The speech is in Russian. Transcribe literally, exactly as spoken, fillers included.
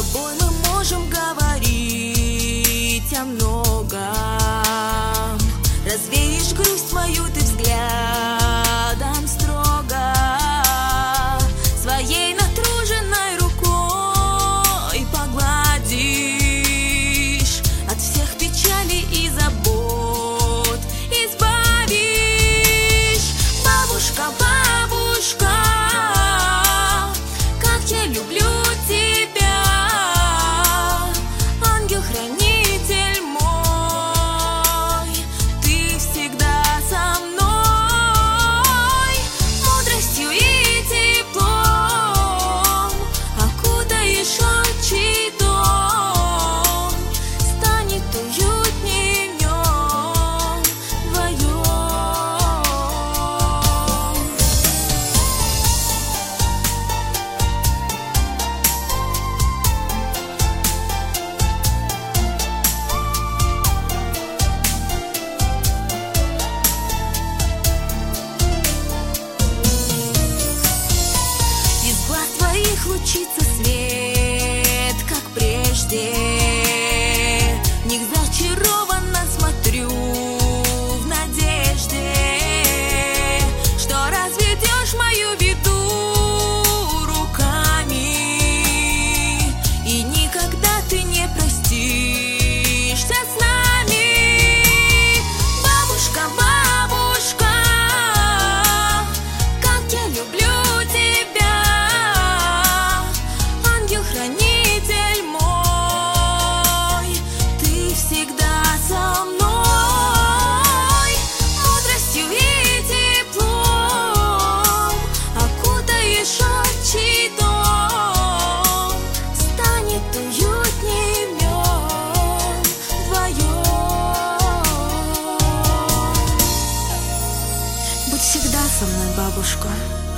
тобой мы можем говорить о многом. Развеешь грусть мою ты взглядом строго, своей натруженной рукой погладишь, от всех печалей и забот избавишь. Бабушка, бабушка, как я люблю тебя, ангел-хранитель мой, ты всегда со мной. Мудростью и теплом окутаешь отчий дом, станет уютнее в нем вдвоем. Из глаз твоих лучится свет, как прежде. В них зачарованно смотрю в надежде, что разведешь мою беду руками, и никогда ты не простишься с нами. Бабушка, бабушка, как я люблю тебя, ангел-хранитель мой, ты всегда со мной. Мудростью и теплом окутаешь отчий дом, станет уютнее в нем вдвоем. Будь всегда со мной, бабушка.